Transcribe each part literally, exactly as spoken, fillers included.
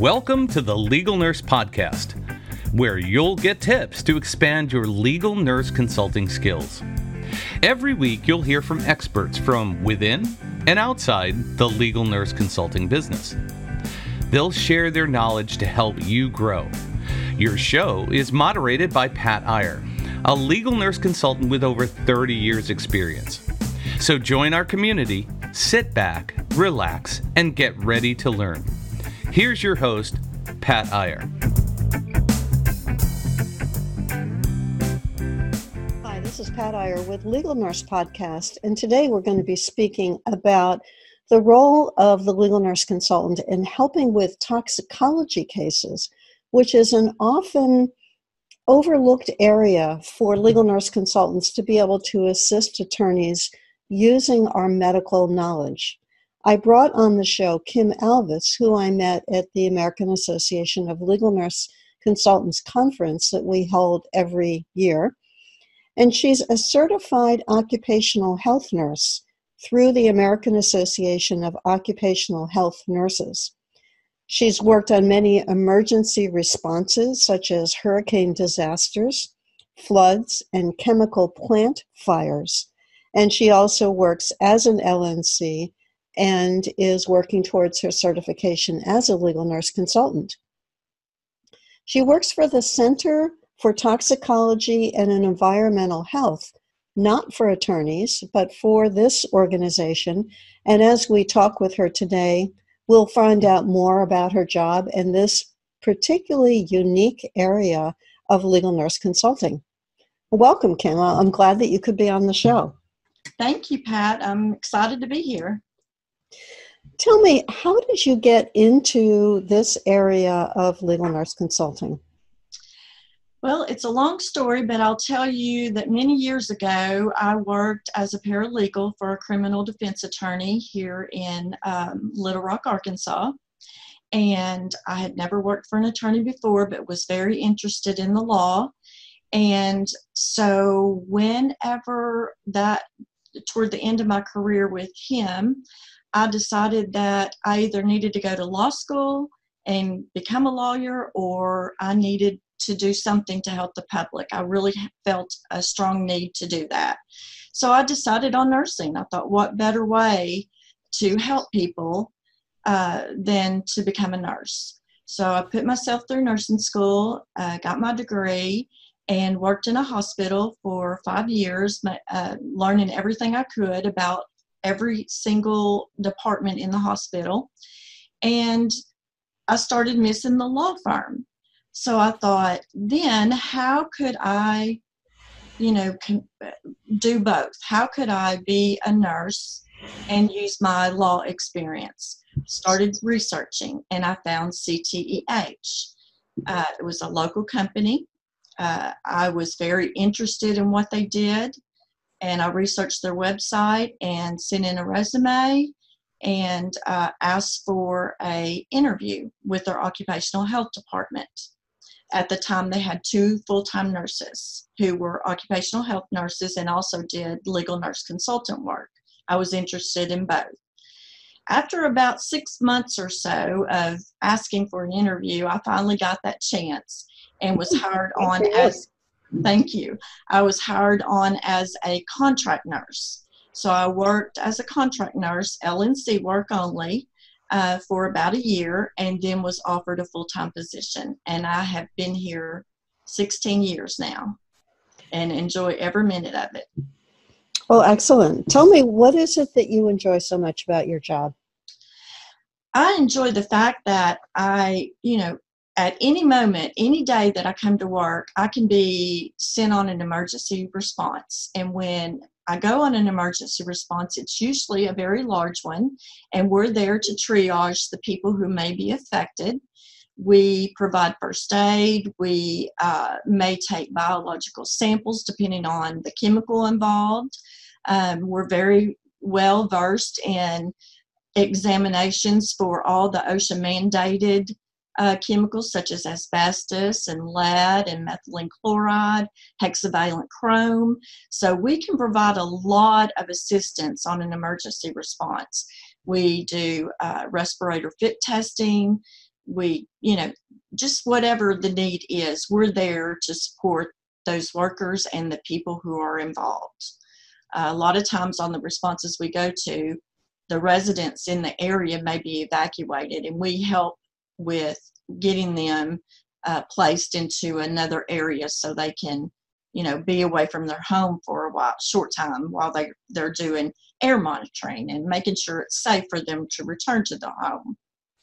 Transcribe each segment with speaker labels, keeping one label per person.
Speaker 1: Welcome to the Legal Nurse Podcast, where you'll get tips to expand your legal nurse consulting skills. Every week, you'll hear from experts from within and outside the legal nurse consulting business. They'll share their knowledge to help you grow. Your show is moderated by Pat Iyer, a legal nurse consultant with over thirty years experience. So join our community, sit back, relax, and get ready to learn. Here's your host, Pat Iyer.
Speaker 2: Hi, this is Pat Iyer with Legal Nurse Podcast, and today we're going to be speaking about the role of the legal nurse consultant in helping with toxicology cases, which is an often overlooked area for legal nurse consultants to be able to assist attorneys using our medical knowledge. I brought on the show Kim Alvis, who I met at the American Association of Legal Nurse Consultants conference that we hold every year. And she's a certified occupational health nurse through the American Association of Occupational Health Nurses. She's worked on many emergency responses, such as hurricane disasters, floods, and chemical plant fires. And she also works as an L N C and is working towards her certification as a legal nurse consultant. She works for the Center for Toxicology and Environmental Health, not for attorneys, but for this organization. And as we talk with her today, we'll find out more about her job in this particularly unique area of legal nurse consulting. Welcome, Kim. I'm glad that you could be on the show.
Speaker 3: Thank you, Pat. I'm excited to be here.
Speaker 2: Tell me, how did you get into this area of legal nurse consulting?
Speaker 3: Well, it's a long story, but I'll tell you that many years ago, I worked as a paralegal for a criminal defense attorney here in um, Little Rock, Arkansas. And I had never worked for an attorney before, but was very interested in the law. And so whenever that, toward the end of my career with him, I decided that I either needed to go to law school and become a lawyer, or I needed to do something to help the public. I really felt a strong need to do that. So I decided on nursing. I thought, what better way to help people uh, than to become a nurse? So I put myself through nursing school, uh, got my degree, and worked in a hospital for five years, uh, learning everything I could about every single department in the hospital. And I started missing the law firm. So I thought, then how could I, you know, do both? How could I be a nurse and use my law experience? Started researching, and I found C T E H. Uh, it was a local company. Uh, I was very interested in what they did, and I researched their website and sent in a resume and uh, asked for a interview with their occupational health department. At the time, they had two full-time nurses who were occupational health nurses and also did legal nurse consultant work. I was interested in both. After about six months or so of asking for an interview, I finally got that chance and was hired on as, thank you, I was hired on as a contract nurse. So I worked as a contract nurse, L N C work only, uh, for about a year, and then was offered a full-time position. And I have been here sixteen years now and enjoy every minute of it.
Speaker 2: Well, excellent. Tell me, what is it that you enjoy so much about your job?
Speaker 3: I enjoy the fact that I, you know, at any moment, any day that I come to work, I can be sent on an emergency response. And when I go on an emergency response, it's usually a very large one, and we're there to triage the people who may be affected. We provide first aid. We uh, may take biological samples depending on the chemical involved. Um, we're very well versed in examinations for all the OSHA mandated uh, chemicals such as asbestos and lead and methylene chloride, hexavalent chrome. So we can provide a lot of assistance on an emergency response. We do uh, respirator fit testing. we, you know, just whatever the need is, we're there to support those workers and the people who are involved. Uh, a lot of times on the responses we go to, the residents in the area may be evacuated, and we help with getting them uh, placed into another area so they can, you know, be away from their home for a while, short time, while they, they're doing air monitoring and making sure it's safe for them to return to the home.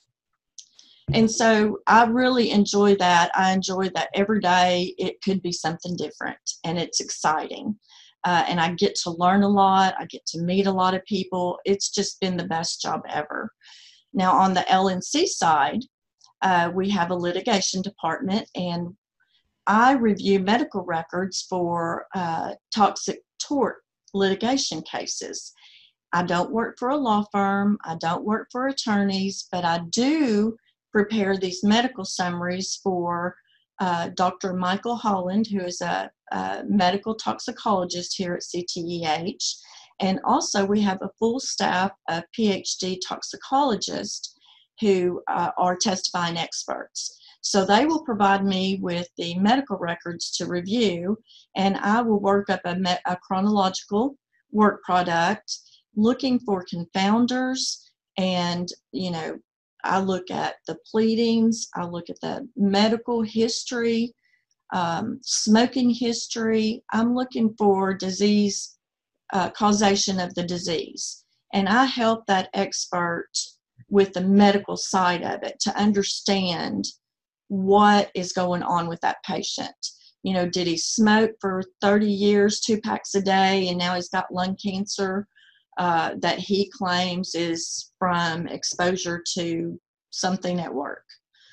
Speaker 3: And so I really enjoy that. I enjoy that every day it could be something different, and it's exciting. Uh, and I get to learn a lot. I get to meet a lot of people. It's just been the best job ever. Now, on the L N C side, uh, we have a litigation department, and I review medical records for uh, toxic tort litigation cases. I don't work for a law firm. I don't work for attorneys, but I do prepare these medical summaries for uh, Doctor Michael Holland, who is a, a medical toxicologist here at C T E H. And also we have a full staff of P H D toxicologists who uh, are testifying experts. So they will provide me with the medical records to review, and I will work up a, me- a chronological work product looking for confounders. And, you know, I look at the pleadings, I look at the medical history, um, smoking history. I'm looking for disease, uh, causation of the disease. And I help that expert with the medical side of it to understand what is going on with that patient. You know, did he smoke for thirty years, two packs a day, and now he's got lung cancer uh, that he claims is from exposure to something at work?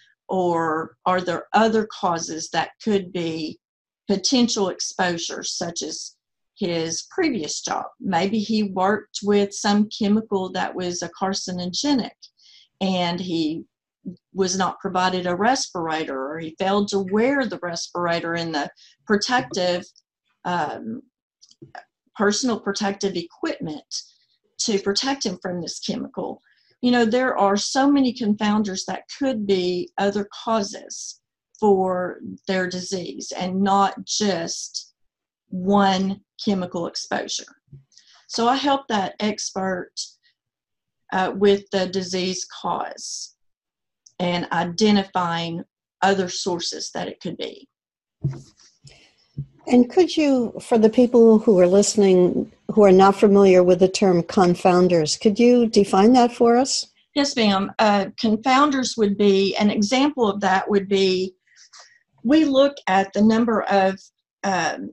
Speaker 3: Or are there other causes that could be potential exposures, such as his previous job? Maybe he worked with some chemical that was a carcinogenic, and he was not provided a respirator, or he failed to wear the respirator and the protective, um, personal protective equipment to protect him from this chemical. You know, there are so many confounders that could be other causes for their disease and not just one chemical exposure. So I help that expert uh, with the disease cause and identifying other sources that it could be.
Speaker 2: And could you, for the people who are listening who are not familiar with the term confounders, could you define that for us?
Speaker 3: Yes, ma'am. Uh, confounders would be, an example of that would be, we look at the number of, um,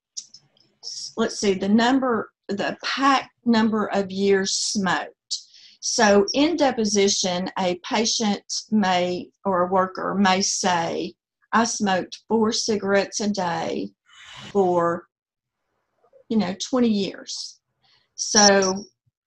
Speaker 3: let's see, the number, the pack number of years smoked. So in deposition, a patient may, or a worker may say, I smoked four cigarettes a day for, you know, twenty years. So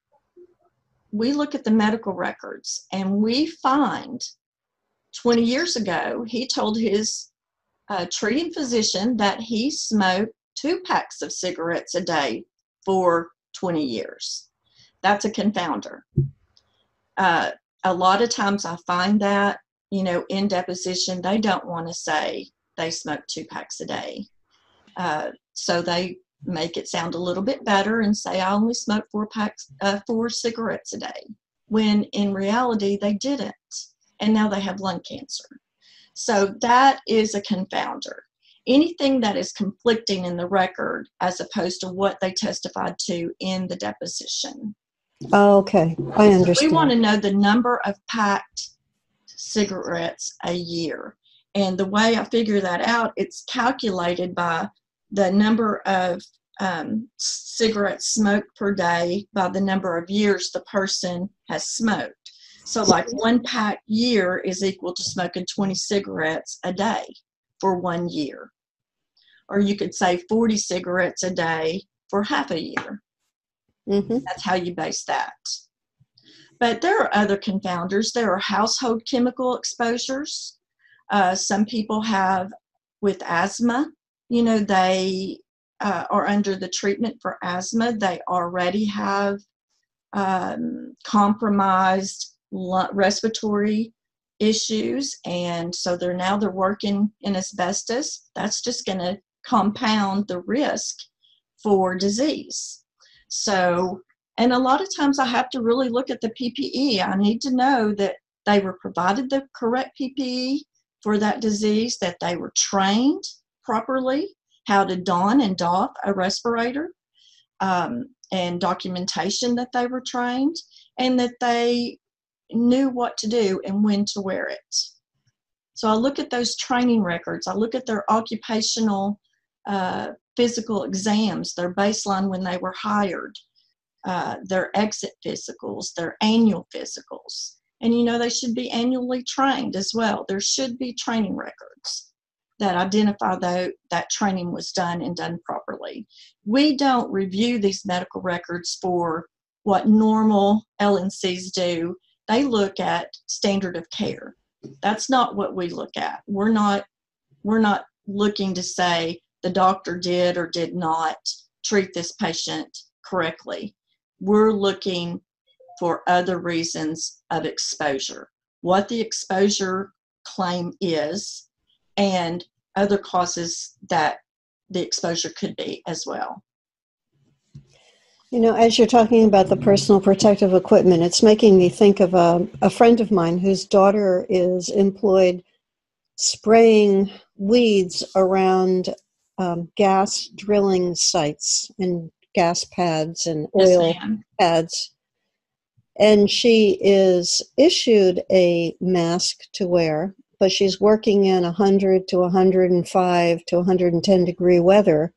Speaker 3: we look at the medical records and we find twenty years ago, he told his uh, treating physician that he smoked two packs of cigarettes a day for twenty years. That's a confounder. Uh, a lot of times I find that, you know, in deposition, they don't want to say they smoke two packs a day. Uh, so they make it sound a little bit better and say, I only smoke four packs, uh, four cigarettes a day, when in reality they didn't. And now they have lung cancer. So that is a confounder. Anything that is conflicting in the record as opposed to what they testified to in the deposition.
Speaker 2: Oh, okay, I understand.
Speaker 3: So we want to know the number of packed cigarettes a year. And the way I figure that out, it's calculated by the number of um, cigarettes smoked per day by the number of years the person has smoked. So like one pack year is equal to smoking twenty cigarettes a day for one year. Or you could say forty cigarettes a day for half a year. Mm-hmm. That's how you base that. But there are other confounders. There are household chemical exposures. Uh, some people have with asthma, you know, they uh, are under the treatment for asthma. They already have um, compromised respiratory issues, and so they're now they're working in asbestos. That's just going to compound the risk for disease. So, and a lot of times I have to really look at the P P E. I need to know that they were provided the correct P P E for that disease, that they were trained properly, how to don and doff a respirator, um, and documentation that they were trained, and that they knew what to do and when to wear it. So I look at those training records. I look at their occupational uh, physical exams, their baseline when they were hired, uh, their exit physicals, their annual physicals. And, you know, they should be annually trained as well. There should be training records that identify that that training was done and done properly. We don't review these medical records for what normal L N Cs do. They look at standard of care. That's not what we look at. We're not, we're not looking to say the doctor did or did not treat this patient correctly. We're looking for other reasons of exposure, what the exposure claim is, and other causes that the exposure could be as well.
Speaker 2: You know, as you're talking about the personal protective equipment, it's making me think of a, a friend of mine whose daughter is employed spraying weeds around um, gas drilling sites and gas pads and oil
Speaker 3: Yes,
Speaker 2: pads. And she is issued a mask to wear, but she's working in one hundred to one hundred five to one hundred ten degree weather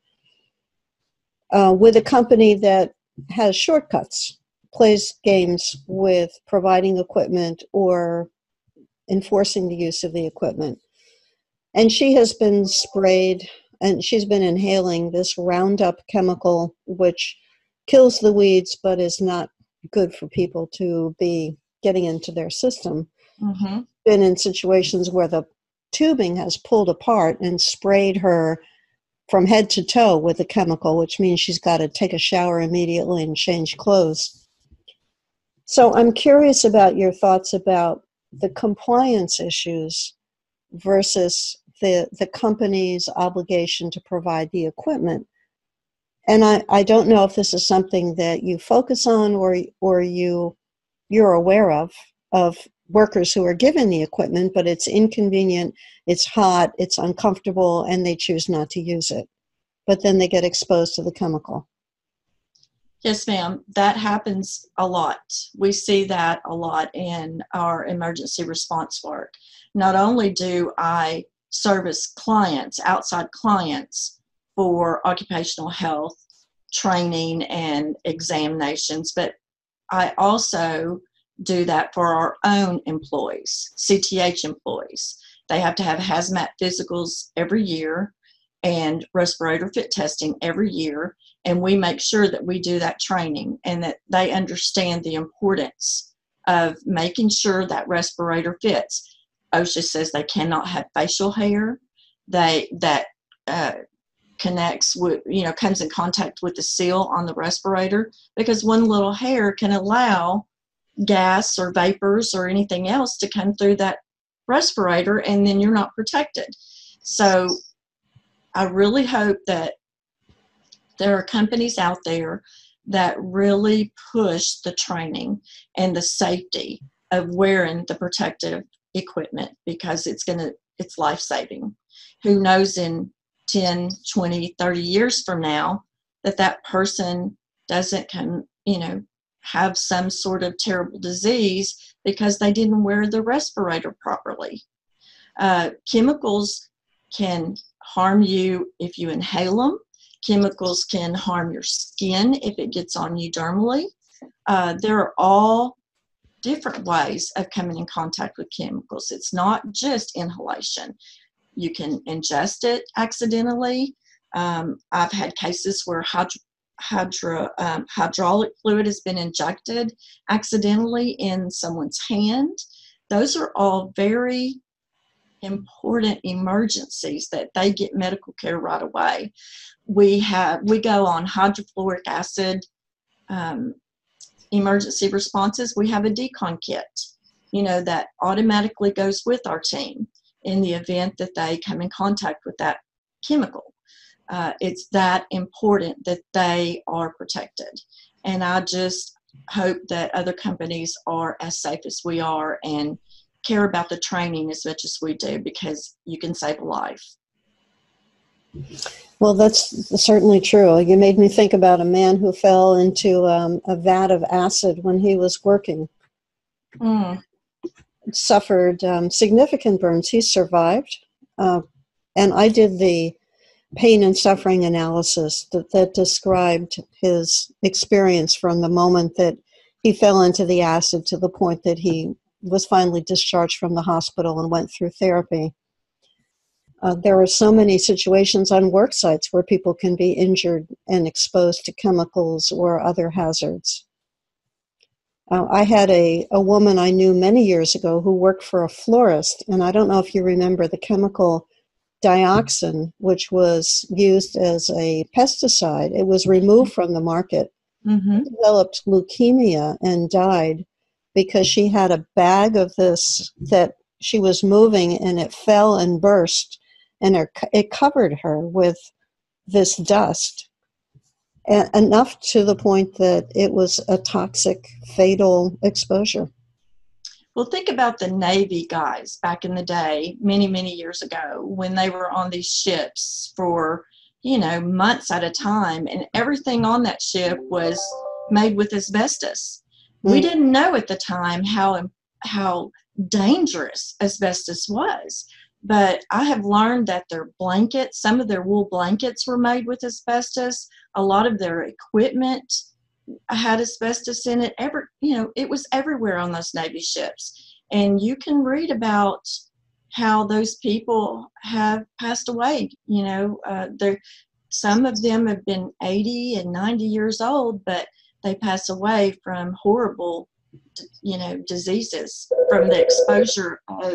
Speaker 2: uh, with a company that has shortcuts, plays games with providing equipment or enforcing the use of the equipment. And she has been sprayed, and she's been inhaling this Roundup chemical, which kills the weeds, but is not good for people to be getting into their system.
Speaker 3: mm-hmm.
Speaker 2: Been in situations where the tubing has pulled apart and sprayed her from head to toe with the chemical, which means she's got to take a shower immediately and change clothes. So I'm curious about your thoughts about the compliance issues versus the, the company's obligation to provide the equipment. And I, I don't know if this is something that you focus on or or you you're aware of, of workers who are given the equipment, but it's inconvenient, it's hot, it's uncomfortable, and they choose not to use it. But then they get exposed to the chemical.
Speaker 3: Yes, ma'am. That happens a lot. We see that a lot in our emergency response work. Not only do I service clients, outside clients, for occupational health training and examinations, but I also do that for our own employees, C T H employees. They have to have hazmat physicals every year and respirator fit testing every year, and we make sure that we do that training and that they understand the importance of making sure that respirator fits. OSHA says they cannot have facial hair. They that uh, connects with, you know, comes in contact with the seal on the respirator, because one little hair can allow gas or vapors or anything else to come through that respirator, and then you're not protected. So I really hope that there are companies out there that really push the training and the safety of wearing the protective equipment, because it's going to, it's life-saving. Who knows in ten, twenty, thirty years from now that that person doesn't come, you know, have some sort of terrible disease because they didn't wear the respirator properly. Uh, chemicals can harm you if you inhale them. Chemicals can harm your skin if it gets on you dermally. Uh, there are all different ways of coming in contact with chemicals. It's not just inhalation. You can ingest it accidentally. Um, I've had cases where hydro, hydro, um, hydraulic fluid has been injected accidentally in someone's hand. Those are all very important emergencies that they get medical care right away. We have we go on hydrofluoric acid um, emergency responses. We have a decon kit you know, that automatically goes with our team in the event that they come in contact with that chemical. Uh, it's that important that they are protected. And I just hope that other companies are as safe as we are and care about the training as much as we do, because you can save a life.
Speaker 2: Well, that's certainly true. You made me think about a man who fell into um, a vat of acid when he was working.
Speaker 3: Mm.
Speaker 2: Suffered um, significant burns. He survived. Uh, and I did the pain and suffering analysis that, that described his experience from the moment that he fell into the acid to the point that he was finally discharged from the hospital and went through therapy. Uh, there are so many situations on work sites where people can be injured and exposed to chemicals or other hazards. Uh, I had a, a woman I knew many years ago who worked for a florist, and I don't know if you remember the chemical dioxin, which was used as a pesticide. It was removed from the market.
Speaker 3: Mm-hmm.
Speaker 2: She developed leukemia and died because she had a bag of this that she was moving, and it fell and burst, and it, it covered her with this dust, and enough to the point that it was a toxic, fatal exposure.
Speaker 3: Well, think about the Navy guys back in the day, many, many years ago, when they were on these ships for, you know, months at a time, and everything on that ship was made with asbestos. Mm. We didn't know at the time how how dangerous asbestos was, but I have learned that their blankets, some of their wool blankets were made with asbestos. A lot of their equipment had asbestos in it. Every, you know, it was everywhere on those Navy ships. And you can read about how those people have passed away. You know, uh, they're, some of them have been eighty and ninety years old, but they pass away from horrible, you know, diseases from the exposure of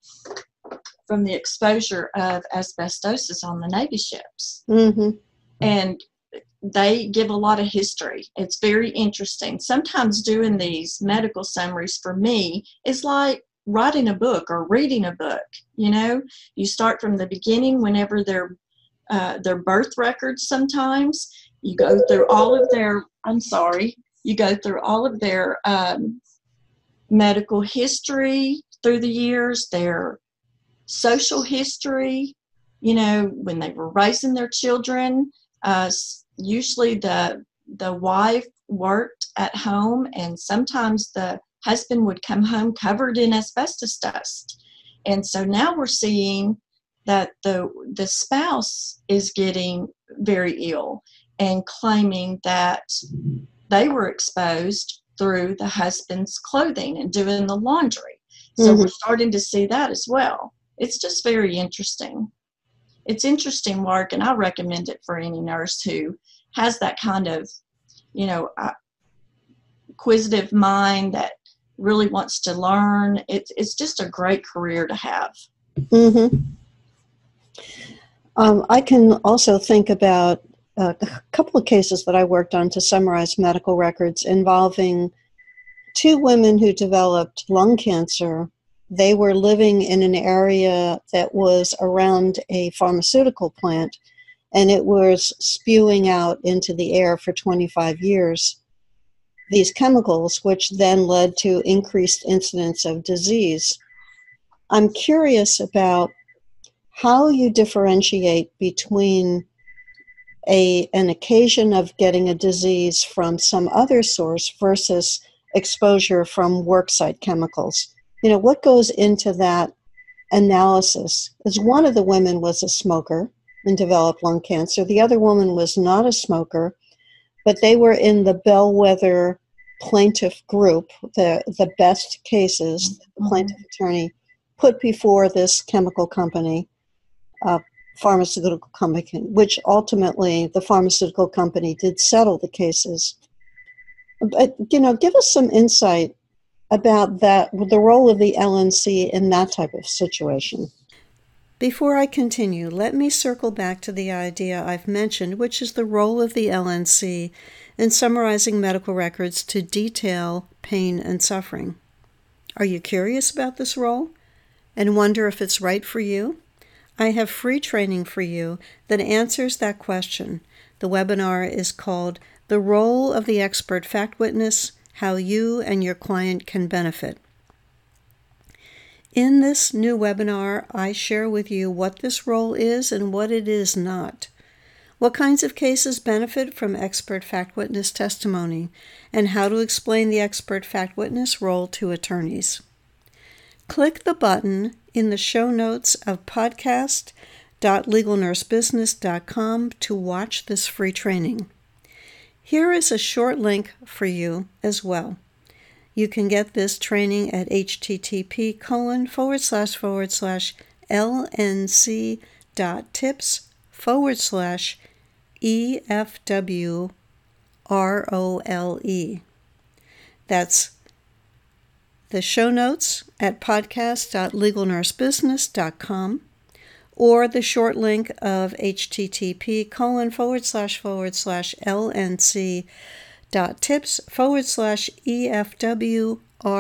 Speaker 3: from the exposure of asbestosis on the Navy ships.
Speaker 2: Mm-hmm.
Speaker 3: And they give a lot of history. It's very interesting. Sometimes doing these medical summaries for me is like writing a book or reading a book. You know, you start from the beginning whenever they're uh, their birth records sometimes. You go through all of their, I'm sorry, you go through all of their um, medical history through the years, their social history, you know, when they were raising their children. Uh, usually the the wife worked at home, and sometimes the husband would come home covered in asbestos dust. And so now we're seeing that the the spouse is getting very ill and claiming that they were exposed through the husband's clothing and doing the laundry. So mm-hmm. we're starting to see that as well. It's just very interesting. It's interesting work, and I recommend it for any nurse who has that kind of, you know, uh, inquisitive mind that really wants to learn. It's it's just a great career to have.
Speaker 2: Mm-hmm. Um, I can also think about a couple of cases that I worked on to summarize medical records involving two women who developed lung cancer. They were living in an area that was around a pharmaceutical plant, and it was spewing out into the air for twenty-five years, these chemicals, which then led to increased incidence of disease. I'm curious about how you differentiate between a, an occasion of getting a disease from some other source versus exposure from worksite chemicals. You know, what goes into that analysis? As one of the women was a smoker and developed lung cancer. The other woman was not a smoker, but they were in the bellwether plaintiff group, the, the best cases the plaintiff attorney put before this chemical company, uh, pharmaceutical company, which ultimately the pharmaceutical company did settle the cases. But, you know, give us some insight about that, the role of the L N C in that type of situation. Before I continue, let me circle back to the idea I've mentioned, which is the role of the L N C in summarizing medical records to detail pain and suffering. Are you curious about this role and wonder if it's right for you? I have free training for you that answers that question. The webinar is called The Role of the Expert Fact Witness, How You and Your Client Can Benefit. In this new webinar, I share with you what this role is and what it is not, what kinds of cases benefit from expert fact witness testimony, and how to explain the expert fact witness role to attorneys. Click the button in the show notes of podcast dot legal nurse business dot com to watch this free training. Here is a short link for you as well. You can get this training at http colon forward slash forward slash lnc dot tips forward slash EFW ROLE. That's the show notes at podcast dot legal nurse business dot com or the short link of http colon forward slash forward slash lnc dot tips forward slash EFW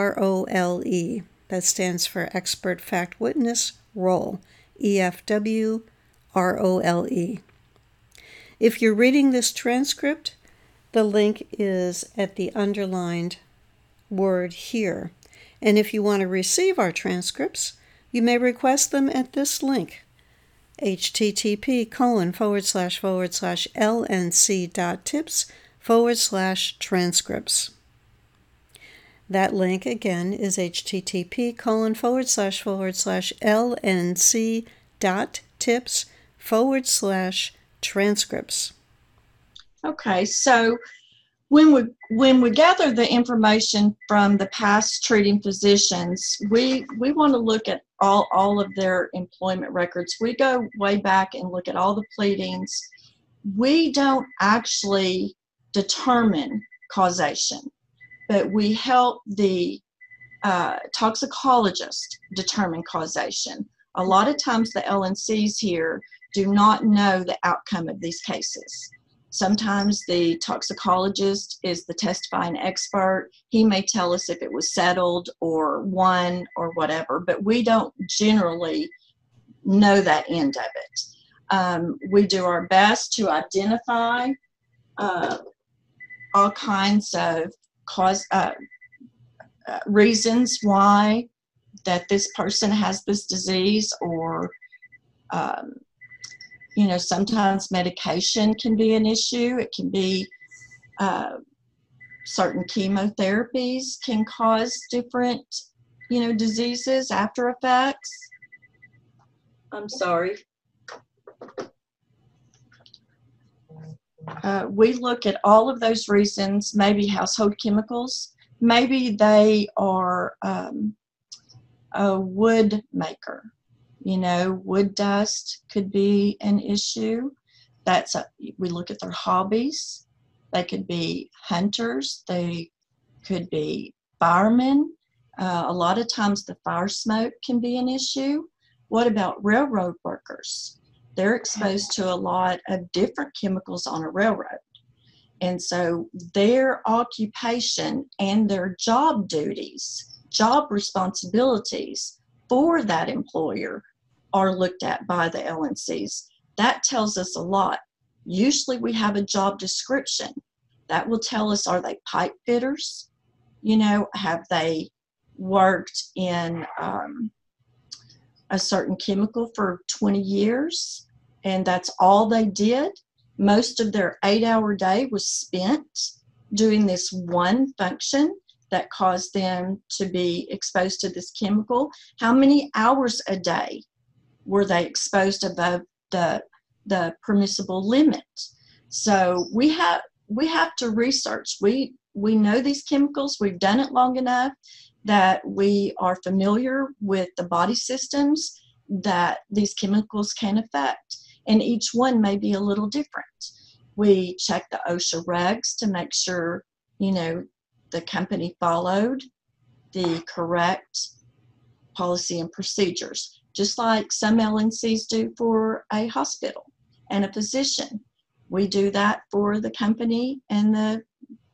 Speaker 2: ROLE. That stands for Expert Fact Witness Role, E F W R O L E. If you're reading this transcript, the link is at the underlined word here. And if you want to receive our transcripts, you may request them at this link, http colon forward slash forward slash lnc dot tips forward slash transcripts. That link again is http colon forward slash forward slash lnc dot tips forward slash transcripts.
Speaker 3: Okay, so when we when we gather the information from the past treating physicians, we we want to look at all all of their employment records. We go way back and look at all the pleadings. We don't actually determine causation, but we help the uh, toxicologist determine causation. A lot of times the L N Cs here do not know the outcome of these cases. Sometimes the toxicologist is the testifying expert. He may tell us if it was settled or won or whatever, but we don't generally know that end of it. Um, we do our best to identify uh, all kinds of cause uh, uh, reasons why that this person has this disease, or um, you know, sometimes medication can be an issue. It can be uh, certain chemotherapies can cause different, you know, diseases, after effects. I'm sorry. Uh, we look at all of those reasons, maybe household chemicals, maybe they are um, a wood maker. You know, wood dust could be an issue. That's a, we look at their hobbies. They could be hunters. They could be firemen. Uh, a lot of times the fire smoke can be an issue. What about railroad workers? They're exposed to a lot of different chemicals on a railroad. And so their occupation and their job duties, job responsibilities for that employer are looked at by the L N Cs. That tells us a lot. Usually we have a job description. That will tell us, are they pipe fitters? You know, have they worked in um, a certain chemical for twenty years and that's all they did? Most of their eight-hour day was spent doing this one function that caused them to be exposed to this chemical. How many hours a day were they exposed above the the permissible limit? So we have we have to research. We we know these chemicals. We've done it long enough that we are familiar with the body systems that these chemicals can affect, and each one may be a little different. We check the OSHA regs to make sure, you know, the company followed the correct policy and procedures, just like some L N Cs do for a hospital and a physician. We do that for the company and the,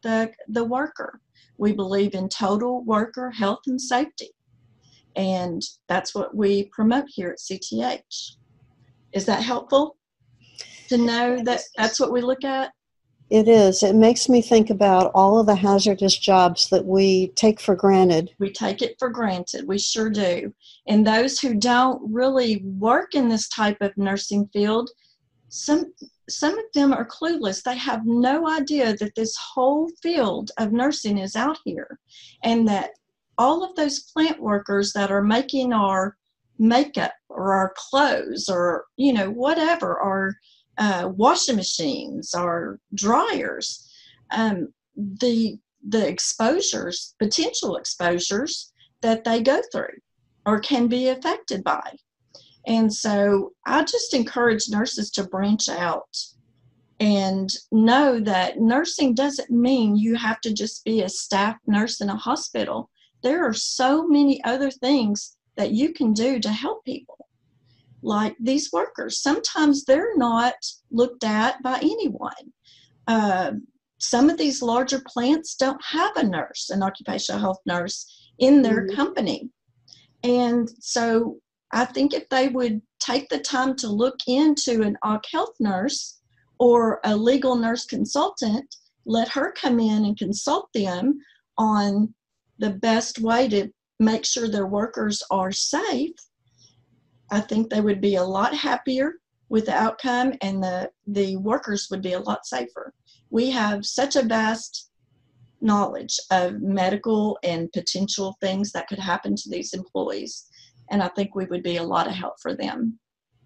Speaker 3: the, the worker. We believe in total worker health and safety. And that's what we promote here at C T H. Is that helpful to know that that's what we look at?
Speaker 2: It is. It makes me think about all of the hazardous jobs that we take for granted.
Speaker 3: We take it for granted. We sure do. And those who don't really work in this type of nursing field, some some of them are clueless. They have no idea that this whole field of nursing is out here, and that all of those plant workers that are making our makeup or our clothes or, you know, whatever, our uh, washing machines or dryers, um, the the exposures, potential exposures that they go through or can be affected by. And so I just encourage nurses to branch out and know that nursing doesn't mean you have to just be a staff nurse in a hospital. There are so many other things that you can do to help people. Like these workers, sometimes they're not looked at by anyone. Uh, some of these larger plants don't have a nurse, an occupational health nurse, in their mm-hmm. company. And so I think if they would take the time to look into an occ health nurse or a legal nurse consultant, let her come in and consult them on the best way to make sure their workers are safe, I think they would be a lot happier with the outcome, and the, the workers would be a lot safer. We have such a vast knowledge of medical and potential things that could happen to these employees, and I think we would be a lot of help for them.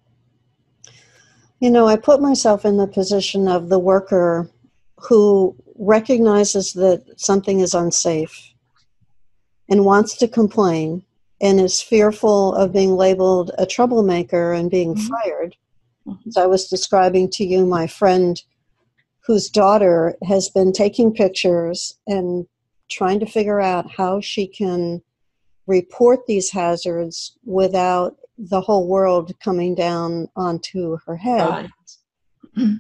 Speaker 2: You know, I put myself in the position of the worker who recognizes that something is unsafe and wants to complain and is fearful of being labeled a troublemaker and being mm-hmm. fired. Mm-hmm. As I was describing to you, my friend whose daughter has been taking pictures and trying to figure out how she can report these hazards without the whole world coming down onto her head. Right.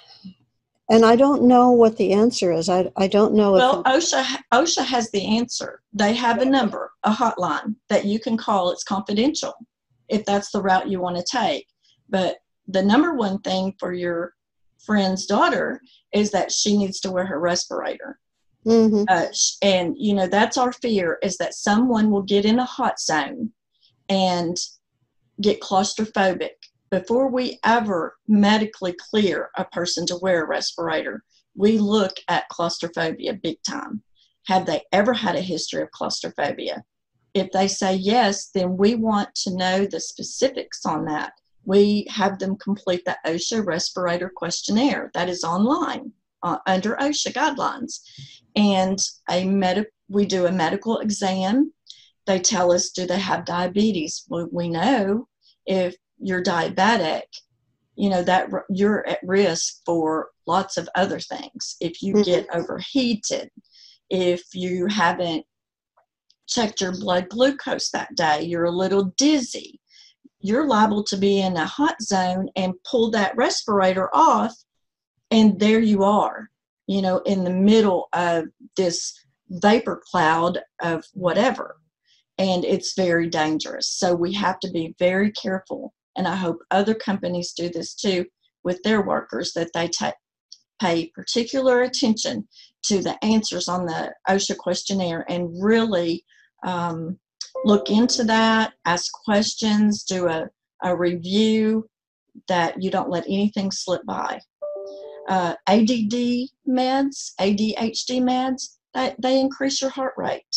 Speaker 2: And I don't know what the answer is. I, I don't know.
Speaker 3: Well,
Speaker 2: if
Speaker 3: OSHA, OSHA has the answer. They have a number, a hotline that you can call. It's confidential if that's the route you want to take. But the number one thing for your friend's daughter is that she needs to wear her respirator. Mm-hmm. Uh, and, you know, that's our fear, is that someone will get in a hot zone and get claustrophobic. Before we ever medically clear a person to wear a respirator, we look at claustrophobia big time. Have they ever had a history of claustrophobia? If they say yes, then we want to know the specifics on that. We have them complete the OSHA respirator questionnaire that is online uh, under OSHA guidelines. And a med- we do a medical exam. They tell us, do they have diabetes? Well, we know if you're diabetic, you know, that you're at risk for lots of other things. If you mm-hmm. get overheated, if you haven't checked your blood glucose that day, you're a little dizzy, you're liable to be in a hot zone and pull that respirator off, and there you are, you know, in the middle of this vapor cloud of whatever. And it's very dangerous. So we have to be very careful. And I hope other companies do this too with their workers, that they ta- pay particular attention to the answers on the OSHA questionnaire and really um, look into that, ask questions, do a, a review, that you don't let anything slip by. Uh, A D D meds, A D H D meds, they, they increase your heart rate.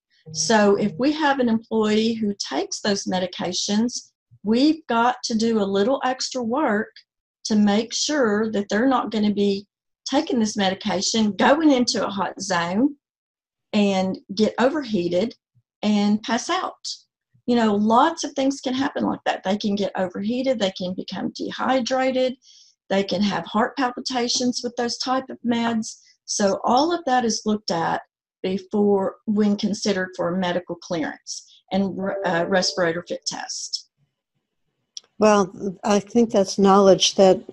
Speaker 3: So if we have an employee who takes those medications, we've got to do a little extra work to make sure that they're not going to be taking this medication, going into a hot zone, and get overheated and pass out. You know, lots of things can happen like that. They can get overheated. They can become dehydrated. They can have heart palpitations with those type of meds. So all of that is looked at before, when considered for medical clearance and uh, respirator fit test.
Speaker 2: Well, I think that's knowledge that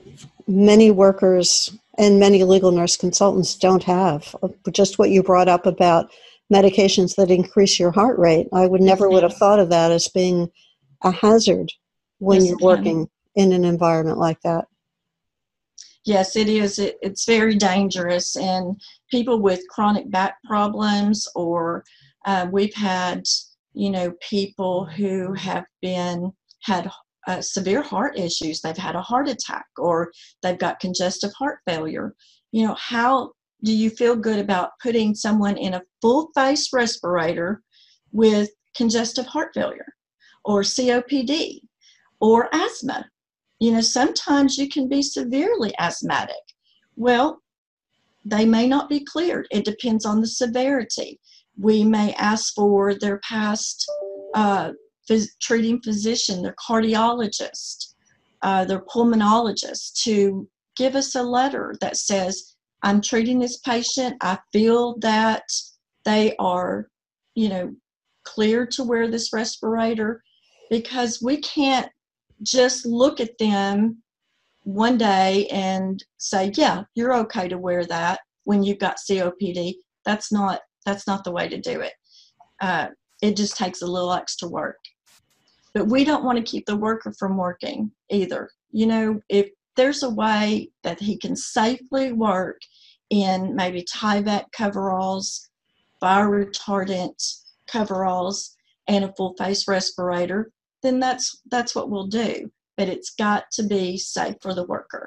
Speaker 2: many workers and many legal nurse consultants don't have. Just what you brought up about medications that increase your heart rate. I would never would have thought of that as being a hazard when
Speaker 3: Yes,
Speaker 2: you're
Speaker 3: ma'am.
Speaker 2: working in an environment like that.
Speaker 3: Yes, it is. It, it's very dangerous. And people with chronic back problems, or uh, we've had, you know, people who have been, had uh, severe heart issues. They've had a heart attack, or they've got congestive heart failure. You know, how do you feel good about putting someone in a full face respirator with congestive heart failure or C O P D or asthma? You know, sometimes you can be severely asthmatic. Well, they may not be cleared. It depends on the severity. We may ask for their past uh, phys- treating physician, their cardiologist, uh, their pulmonologist, to give us a letter that says, I'm treating this patient. I feel that they are, you know, cleared to wear this respirator, because we can't just look at them one day and say, yeah, you're okay to wear that when you've got C O P D. That's not, that's not the way to do it. Uh, it just takes a little extra work. But we don't want to keep the worker from working either. You know, if there's a way that he can safely work in maybe Tyvek coveralls, fire retardant coveralls, and a full face respirator, then that's that's what we'll do. But it's got to be safe for the worker.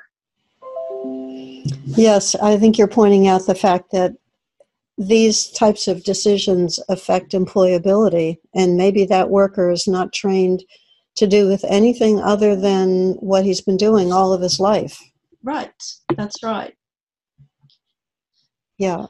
Speaker 2: Yes, I think you're pointing out the fact that these types of decisions affect employability, and maybe that worker is not trained to do with anything other than what he's been doing all of his life.
Speaker 3: Right, that's right.
Speaker 2: Yeah.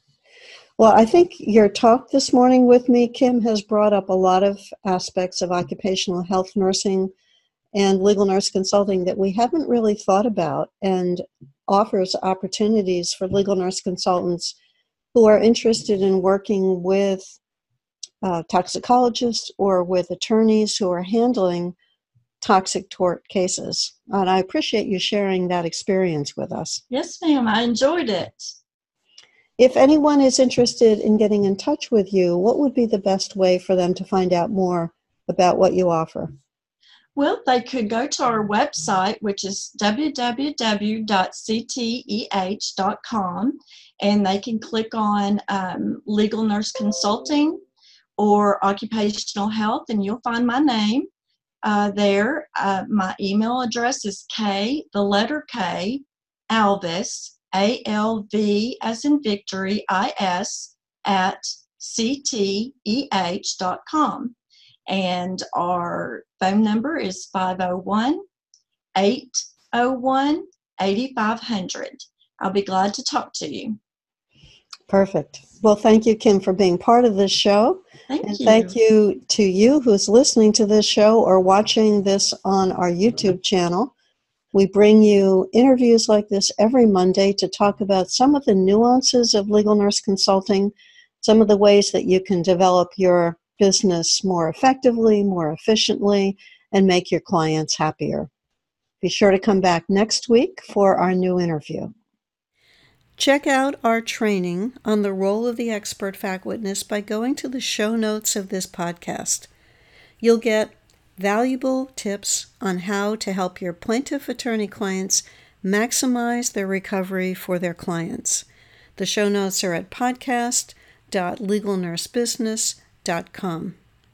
Speaker 2: Well, I think your talk this morning with me, Kim, has brought up a lot of aspects of occupational health nursing and legal nurse consulting that we haven't really thought about, and offers opportunities for legal nurse consultants who are interested in working with uh, toxicologists or with attorneys who are handling toxic tort cases. And I appreciate you sharing that experience with us.
Speaker 3: Yes, ma'am, I enjoyed it.
Speaker 2: If anyone is interested in getting in touch with you, what would be the best way for them to find out more about what you offer?
Speaker 3: Well, they could go to our website, which is w w w dot c t e h dot com, and they can click on um, Legal Nurse Consulting or Occupational Health, and you'll find my name uh, there. Uh, my email address is K, the letter K, Alvis, A L V as in victory, I S, at c t e h dot com. And our phone number is five oh one, eight oh one, eight five hundred. I'll be glad to talk to you.
Speaker 2: Perfect. Well, thank you, Kim, for being part of this show.
Speaker 3: Thank
Speaker 2: and
Speaker 3: you.
Speaker 2: thank you to you who's listening to this show or watching this on our YouTube channel. We bring you interviews like this every Monday to talk about some of the nuances of legal nurse consulting, some of the ways that you can develop your business more effectively, more efficiently, and make your clients happier. Be sure to come back next week for our new interview. Check out our training on the role of the expert fact witness by going to the show notes of this podcast. You'll get valuable tips on how to help your plaintiff attorney clients maximize their recovery for their clients. The show notes are at podcast dot legal nurse business dot com.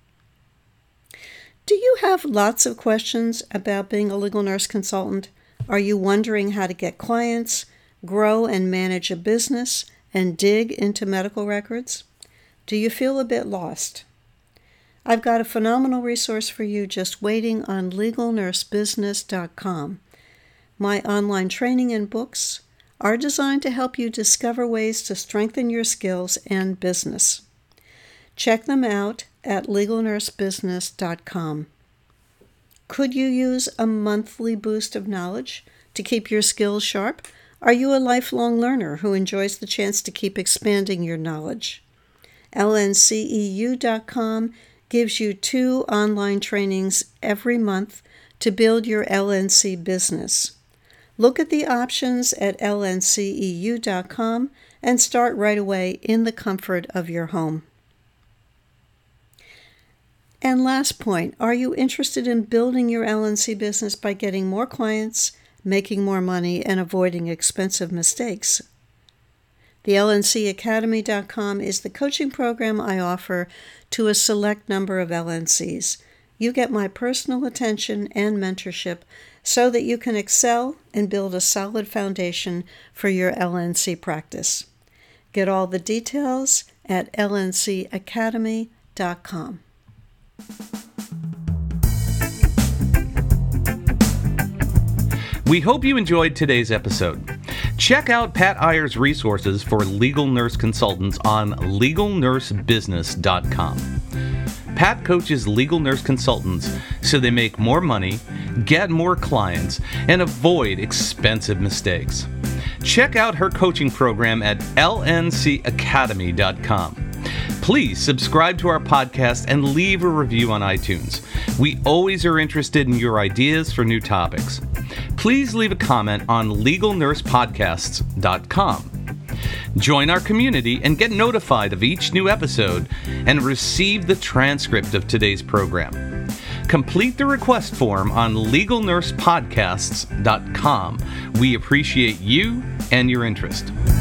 Speaker 2: Do you have lots of questions about being a legal nurse consultant? Are you wondering how to get clients, grow and manage a business, and dig into medical records? Do you feel a bit lost? I've got a phenomenal resource for you just waiting on legal nurse business dot com. My online training and books are designed to help you discover ways to strengthen your skills and business. Check them out at legal nurse business dot com. Could you use a monthly boost of knowledge to keep your skills sharp? Are you a lifelong learner who enjoys the chance to keep expanding your knowledge? L N C E U dot com gives you two online trainings every month to build your L N C business. Look at the options at L N C E U dot com and start right away in the comfort of your home. And last point, are you interested in building your L N C business by getting more clients, making more money, and avoiding expensive mistakes? The L N C Academy dot com is the coaching program I offer to a select number of L N Cs. You get my personal attention and mentorship so that you can excel and build a solid foundation for your L N C practice. Get all the details at L N C Academy dot com.
Speaker 1: We hope you enjoyed today's episode. Check out Pat Iyer's resources for legal nurse consultants on legal nurse business dot com. Pat coaches legal nurse consultants so they make more money, get more clients, and avoid expensive mistakes. Check out her coaching program at L N C Academy dot com. Please subscribe to our podcast and leave a review on iTunes. We always are interested in your ideas for new topics. Please leave a comment on legal nurse podcasts dot com. Join our community and get notified of each new episode and receive the transcript of today's program. Complete the request form on legal nurse podcasts dot com. We appreciate you and your interest.